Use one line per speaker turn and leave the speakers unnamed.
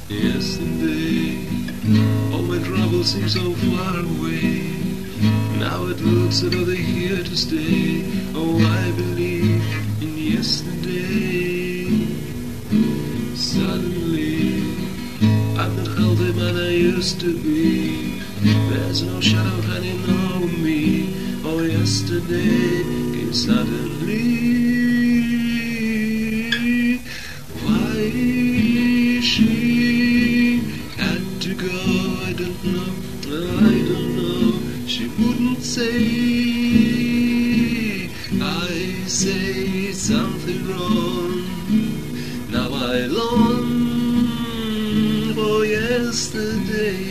Yesterday, all my troubles seem so far away. Now it looks as though they're here to stay. Oh, I believe in yesterday. Suddenly, I'm not healthy man I used to be. There's no shadow hanging over me. Oh, yesterday came suddenly. Why she had to go, I don't know. She wouldn't say. I say something wrong. Now I long for yesterday.